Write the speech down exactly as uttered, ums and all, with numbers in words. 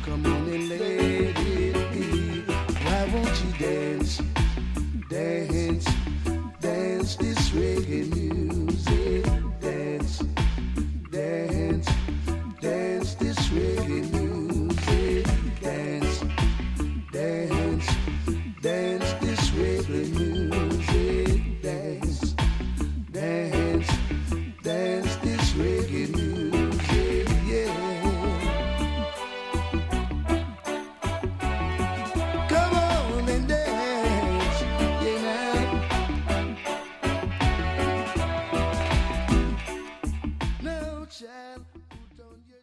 Come on and let it be. Why won't you dance, dance, dance this reggae music?